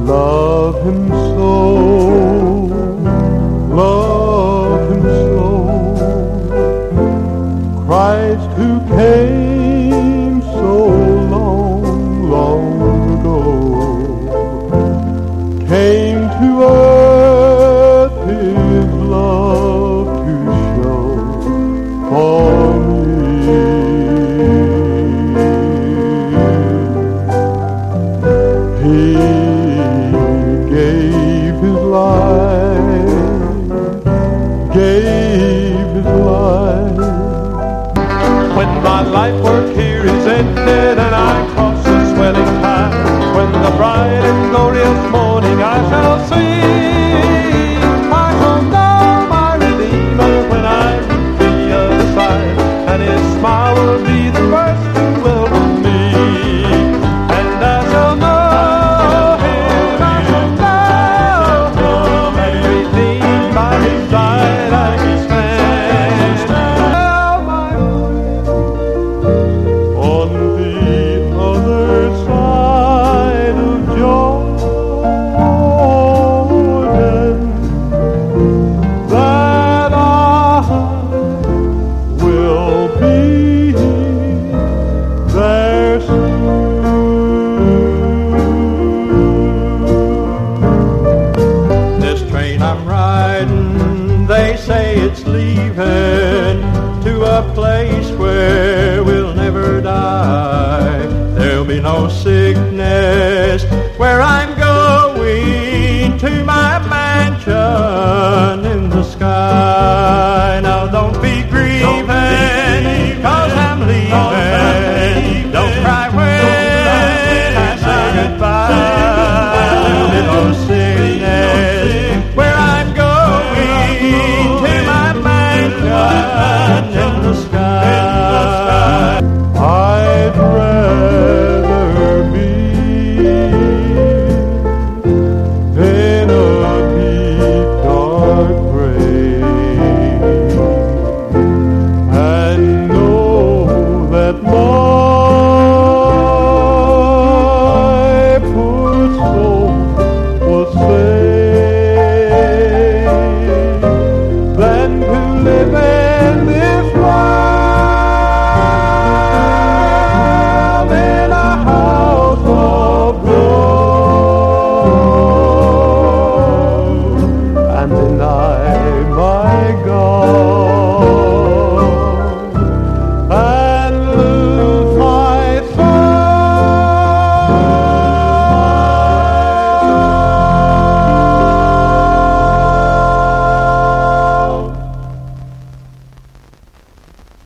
Love him so, love him so. Christ who came so long, long ago, came to earth his love to show for me. He gave his life. When my life work here is ended and I cross the swelling tide, when the bright and glorious morning I shall see, I shall know my Redeemer when I reach the other side, and his smile will be the first to welcome me, and I shall know they say it's leaving to a place where we'll never die. There'll be no sickness where I'm going.